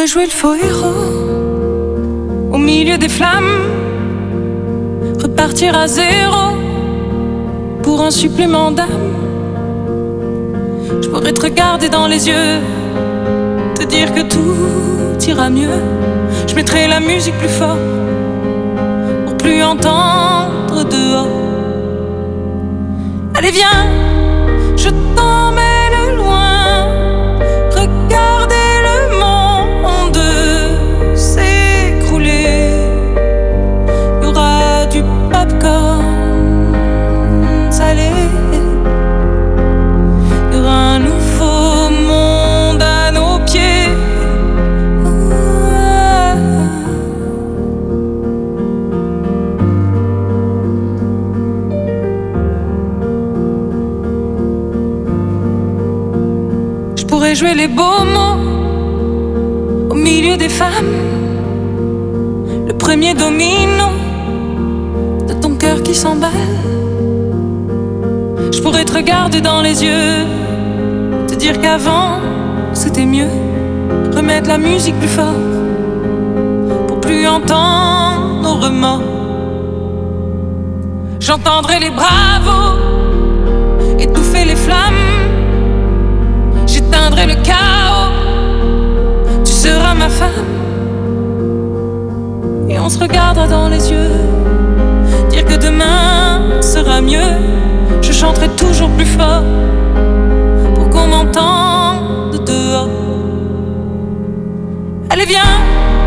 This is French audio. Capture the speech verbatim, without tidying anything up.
jouer le faux héros au milieu des flammes, repartir à zéro pour un supplément d'âme. Je pourrais te regarder dans les yeux, te dire que tout ira mieux. Je mettrai la musique plus fort pour plus entendre dehors. Allez viens, je t'emmène loin, regarder le monde s'écrouler. Il y aura du popcorn salé, il y aura un nouveau monde à nos pieds. Je pourrais jouer les beaux mots au milieu des femmes, le premier domino de ton cœur qui s'emballe. Je pourrais te regarder dans les yeux, te dire qu'avant c'était mieux, remettre la musique plus fort pour plus entendre nos remords. J'entendrai les bravos étouffer les flammes, j'éteindrai le chaos, tu seras ma femme. Et on se regardera dans les yeux, dire que demain sera mieux. Je chanterai toujours plus fort pour qu'on m'entende dehors. Allez viens,